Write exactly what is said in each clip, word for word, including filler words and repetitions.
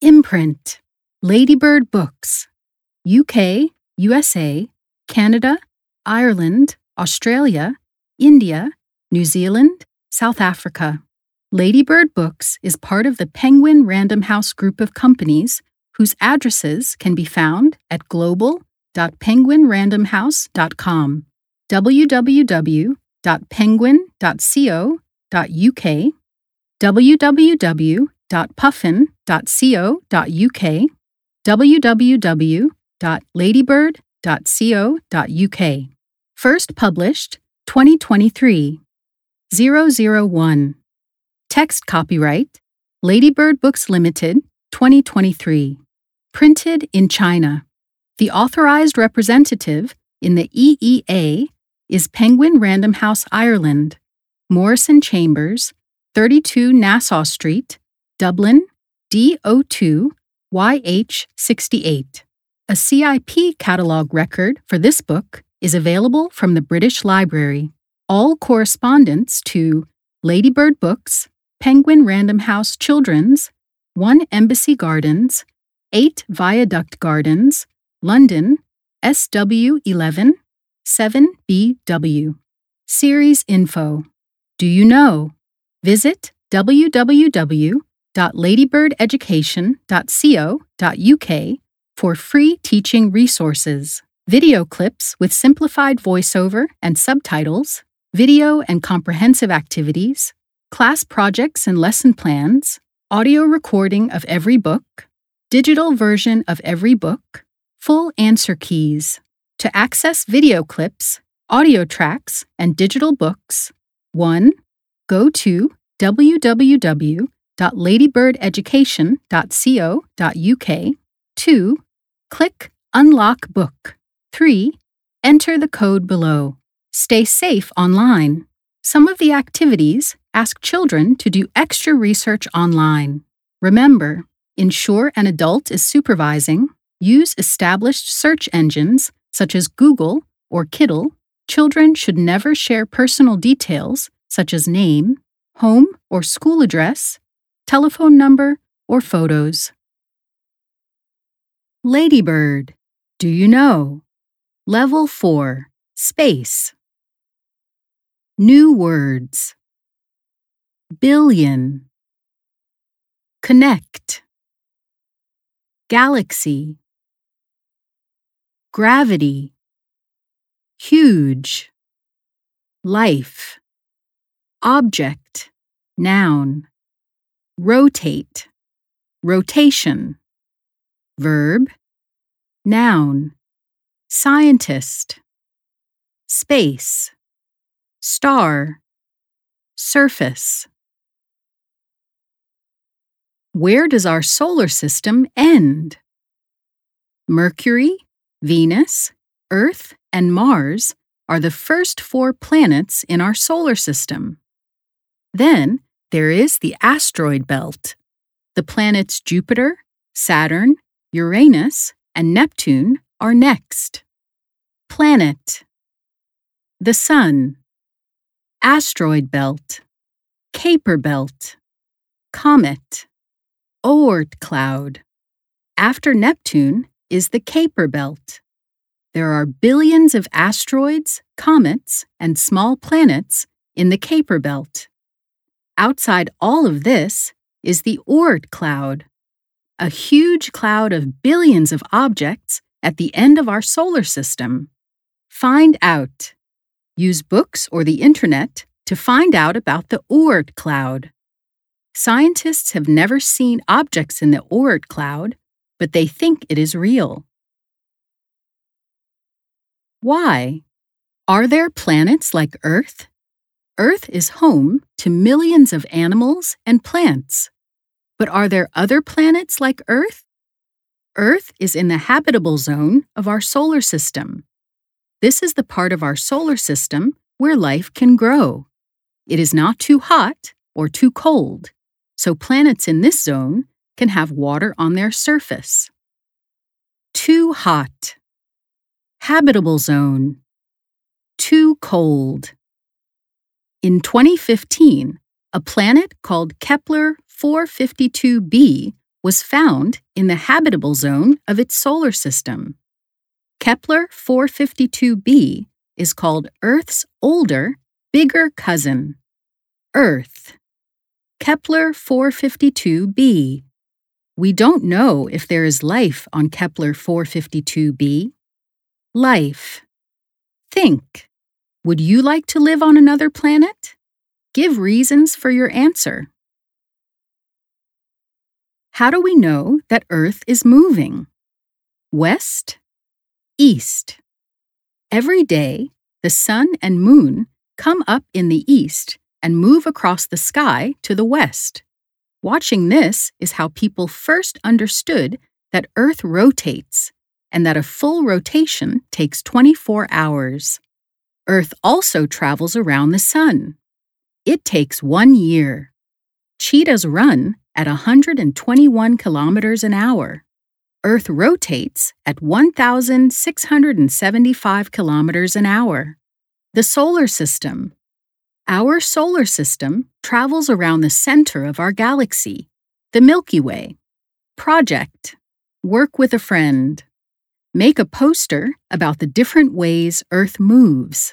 Imprint. Ladybird Books. U K, U S A, Canada, Ireland, Australia, India, New Zealand, South Africa. Ladybird Books is part of the Penguin Random House group of companies whose addresses can be found at global dot penguin random house dot com, w w w dot penguin dot co dot u k, w w w dot puffin dot co dot u k, w w w dot ladybird dot co dot u k. First published twenty twenty-three. zero zero one. Text copyright Ladybird Books Limited, twenty twenty-three. Printed in China. The authorized representative in the E E A is Penguin Random House Ireland, Morrison Chambers, thirty-two Nassau Street, Dublin, D O two Y H sixty-eight. A C I P catalog record for this book is available from the British Library. All correspondence to Ladybird Books, Penguin Random House Children's, one Embassy Gardens, eight Viaduct Gardens, London, S W eleven, seven B W. Series info. Do you know? Visit w w w dot ladybird education dot co dot u k for free teaching resources, video clips with simplified voiceover and subtitles, video and comprehensive activities, class projects and lesson plans, audio recording of every book, digital version of every book, full answer keys. To access video clips, audio tracks, and digital books, one. Go to w w w dot ladybird education dot co dot u k. two. Click Unlock Book. three. Enter the code below. Stay safe online. Some of the activities ask children to do extra research online. Remember, ensure an adult is supervising. Use established search engines such as Google or Kiddle. Children should never share personal details such as name, home or school address, telephone number, or photos. Ladybird. Do you know? Level four. Space. New words. Billion. Connect. Galaxy. Gravity. Huge. Life. Object. Noun. Rotate. Rotation. Verb. Noun. Scientist. Space. Star. Surface. Where does our solar system end? Mercury, Venus, Earth, and Mars are the first four planets in our solar system. Then there is the asteroid belt. The planets Jupiter, Saturn, Uranus, and Neptune are next. Planet. The Sun. Asteroid belt. Kuiper belt. Comet. Oort cloud. After Neptune is the Kuiper belt. There are billions of asteroids, comets, and small planets in the Kuiper belt. Outside all of this is the Oort cloud, a huge cloud of billions of objects at the end of our solar system. Find out. Use books or the internet to find out about the Oort cloud. Scientists have never seen objects in the Oort cloud, but they think it is real. Why? Are there planets like Earth? Earth is home to millions of animals and plants. But are there other planets like Earth? Earth is in the habitable zone of our solar system. This is the part of our solar system where life can grow. It is not too hot or too cold, so planets in this zone can have water on their surface. Too hot. Habitable zone. Too cold. In twenty fifteen, a planet called Kepler four fifty-two b was found in the habitable zone of its solar system. Kepler four fifty-two b is called Earth's older, bigger cousin. Earth. Kepler four fifty-two b. We don't know if there is life on Kepler four fifty-two b. Life. Think. Would you like to live on another planet? Give reasons for your answer. How do we know that Earth is moving? West, east. Every day, the sun and moon come up in the east and move across the sky to the west. Watching this is how people first understood that Earth rotates and that a full rotation takes twenty-four hours. Earth also travels around the sun. It takes one year. Cheetahs run at one hundred twenty-one kilometers an hour. Earth rotates at one thousand six hundred seventy-five kilometers an hour. The solar system. Our solar system travels around the center of our galaxy, the Milky Way. Project. Work with a friend. Make a poster about the different ways Earth moves.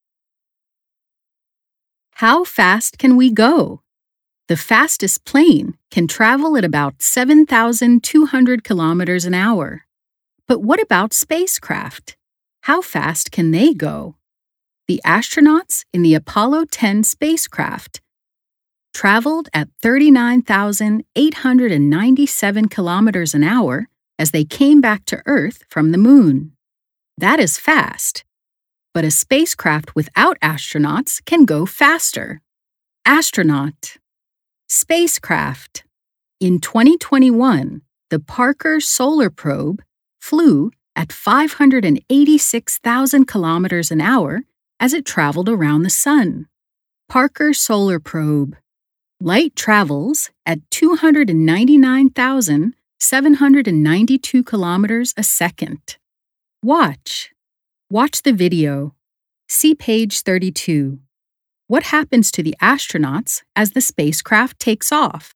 How fast can we go? The fastest plane can travel at about seven thousand two hundred kilometers an hour. But what about spacecraft? How fast can they go? The astronauts in the Apollo ten spacecraft traveled at thirty-nine thousand eight hundred ninety-seven kilometers an hour as they came back to Earth from the moon. That is fast. But a spacecraft without astronauts can go faster. Astronaut. Spacecraft. In twenty twenty-one, the Parker Solar Probe flew at five hundred eighty-six thousand kilometers an hour as it traveled around the sun. Parker Solar Probe. Light travels at two hundred ninety-nine thousand seven hundred ninety-two kilometers a second. Watch. Watch the video. See page thirty-two. What happens to the astronauts as the spacecraft takes off?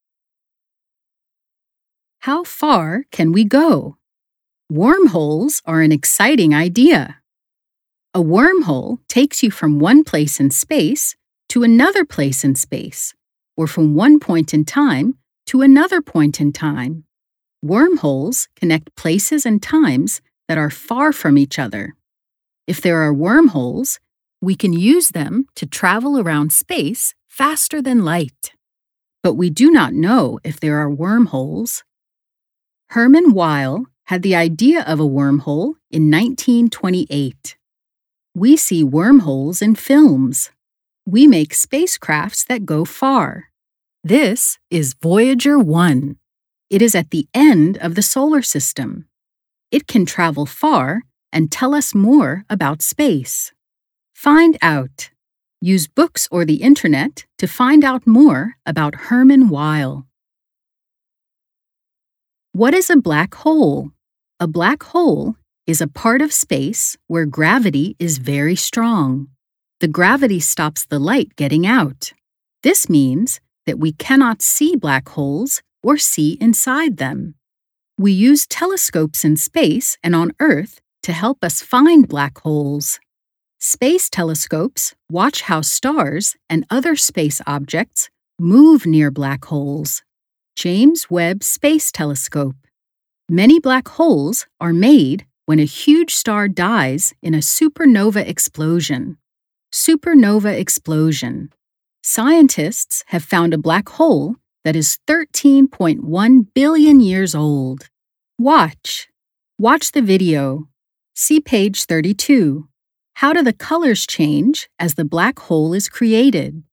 How far can we go? Wormholes are an exciting idea. A wormhole takes you from one place in space to another place in space, or from one point in time to another point in time. Wormholes connect places and times that are far from each other. If there are wormholes, we can use them to travel around space faster than light. But we do not know if there are wormholes. Hermann Weyl had the idea of a wormhole in nineteen twenty-eight. We see wormholes in films. We make spacecrafts that go far. This is Voyager one. It is at the end of the solar system. It can travel far and tell us more about space. Find out. Use books or the internet to find out more about Hermann Weyl. What is a black hole? A black hole is a part of space where gravity is very strong. The gravity stops the light getting out. This means that we cannot see black holes or see inside them. We use telescopes in space and on Earth to help us find black holes. Space telescopes watch how stars and other space objects move near black holes. James Webb Space Telescope. Many black holes are made when a huge star dies in a supernova explosion. Supernova explosion. Scientists have found a black hole that is thirteen point one billion years old. Watch. Watch the video. See page thirty-two. How do the colors change as the black hole is created?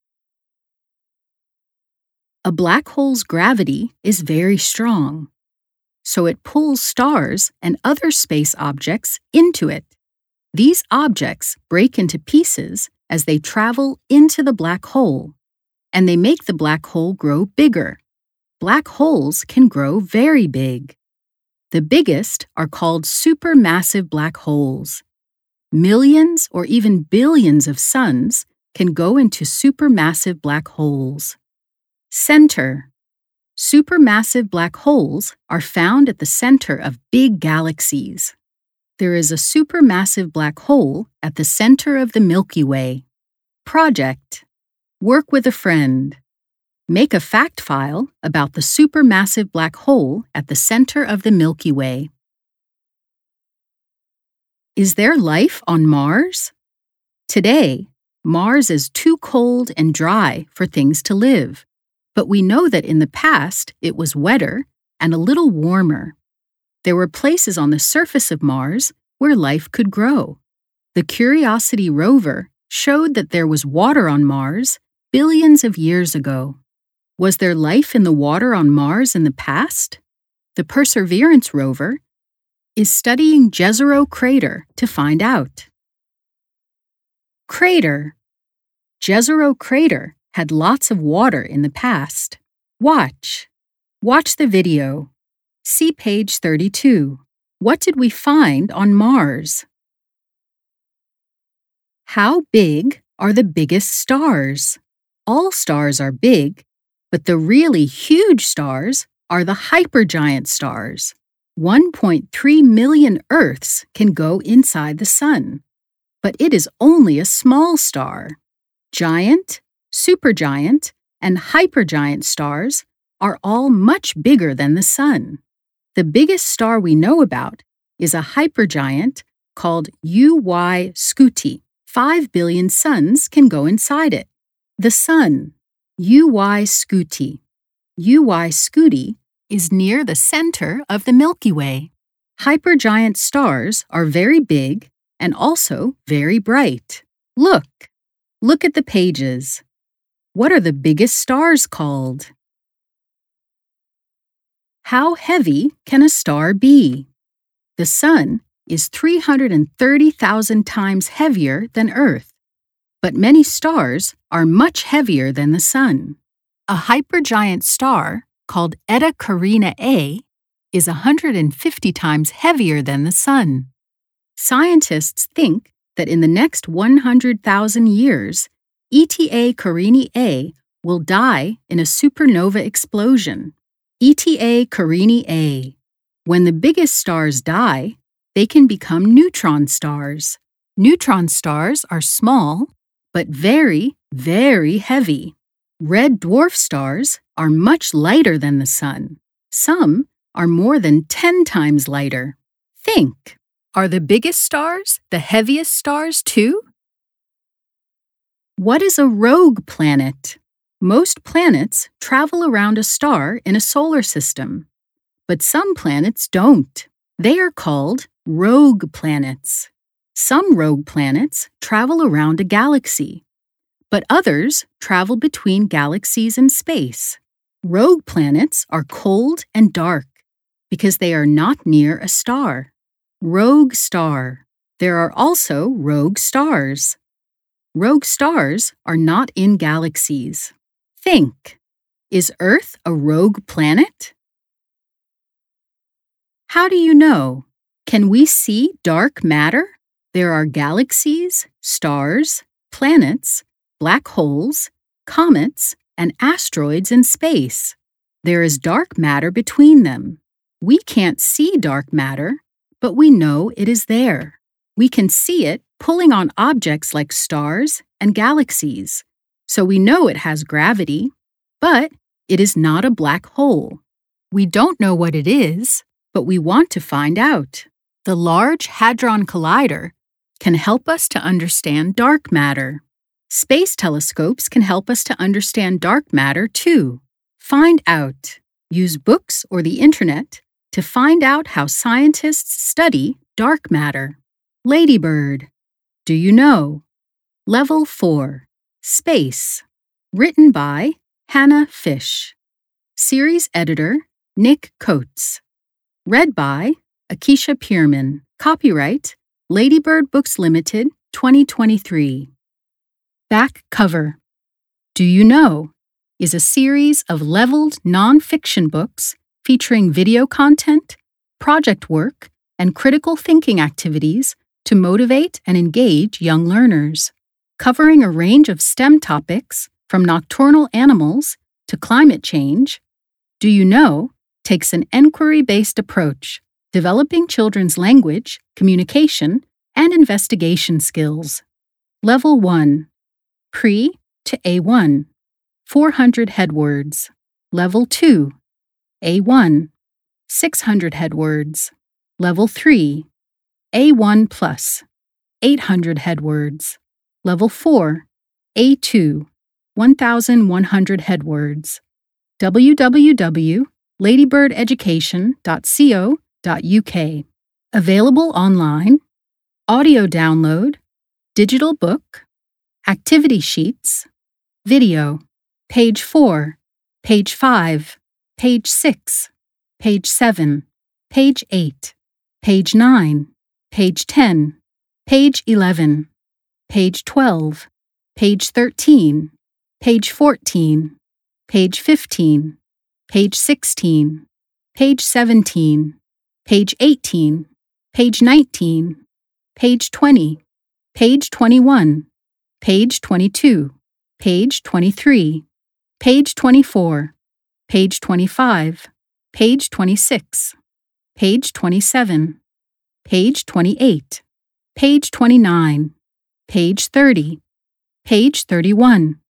A black hole's gravity is very strong, so it pulls stars and other space objects into it. These objects break into pieces as they travel into the black hole, and they make the black hole grow bigger. Black holes can grow very big. The biggest are called supermassive black holes. Millions or even billions of suns can go into supermassive black holes. Center. Supermassive black holes are found at the center of big galaxies. There is a supermassive black hole at the center of the Milky Way. Project: work with a friend. Make a fact file about the supermassive black hole at the center of the Milky Way. Is there life on Mars? Today, Mars is too cold and dry for things to live, but we know that in the past it was wetter and a little warmer. There were places on the surface of Mars where life could grow. The Curiosity rover showed that there was water on Mars billions of years ago. Was there life in the water on Mars in the past? The Perseverance rover is studying Jezero Crater to find out. Crater. Jezero Crater had lots of water in the past. Watch. Watch the video. See page thirty-two. What did we find on Mars? How big are the biggest stars? All stars are big, but the really huge stars are the hypergiant stars. one point three million Earths can go inside the Sun, but it is only a small star. Giant, supergiant, and hypergiant stars are all much bigger than the Sun. The biggest star we know about is a hypergiant called U Y Scuti. Five billion suns can go inside it. The Sun, U Y Scuti. U Y Scuti is near the center of the Milky Way. Hypergiant stars are very big and also very bright. Look. Look at the pages. What are the biggest stars called? How heavy can a star be? The Sun is three hundred thirty thousand times heavier than Earth, but many stars are much heavier than the Sun. A hypergiant star called Eta Carinae A is one hundred fifty times heavier than the Sun. Scientists think that in the next one hundred thousand years, Eta Carinae A will die in a supernova explosion. Eta Carinae A. When the biggest stars die, they can become neutron stars. Neutron stars are small, but very, very heavy. Red dwarf stars are much lighter than the Sun. Some are more than ten times lighter. Think, are the biggest stars the heaviest stars too? What is a rogue planet? Most planets travel around a star in a solar system, but some planets don't. They are called rogue planets. Some rogue planets travel around a galaxy, but others travel between galaxies in space. Rogue planets are cold and dark because they are not near a star. Rogue star. There are also rogue stars. Rogue stars are not in galaxies. Think, is Earth a rogue planet? How do you know? Can we see dark matter? There are galaxies, stars, planets, black holes, comets, and asteroids in space. There is dark matter between them. We can't see dark matter, but we know it is there. We can see it pulling on objects like stars and galaxies, so we know it has gravity, but it is not a black hole. We don't know what it is, but we want to find out. The Large Hadron Collider can help us to understand dark matter. Space telescopes can help us to understand dark matter too. Find out. Use books or the internet to find out how scientists study dark matter. Ladybird. Do you know? Level four. Space. Written by Hannah Fish. Series editor Nick Coates. Read by Akisha Pierman. Copyright Ladybird Books Limited, twenty twenty-three. Back cover. Do You Know? Is a series of leveled non-fiction books featuring video content, project work, and critical thinking activities to motivate and engage young learners. Covering a range of STEM topics from nocturnal animals to climate change, Do You Know takes an inquiry-based approach, developing children's language, communication, and investigation skills. Level one, Pre to A one, four hundred head words. Level two, A one, six hundred head words. Level three, A one plus, eight hundred head words. Level four, A two, one thousand one hundred head words. w w w dot ladybird education dot co dot u k. Available online, audio download, digital book, activity sheets, video, page four, page five, page six, page seven, page eight, page nine, page ten, page eleven, page twelve, page thirteen, page fourteen, page fifteen, page sixteen, page seventeen, page eighteen, page nineteen, page twenty, page twenty-one, page twenty-two, page twenty-three, page twenty-four, page twenty-five, page twenty-six, page twenty-seven, page twenty-eight, page twenty-nine, page thirty, page thirty-one,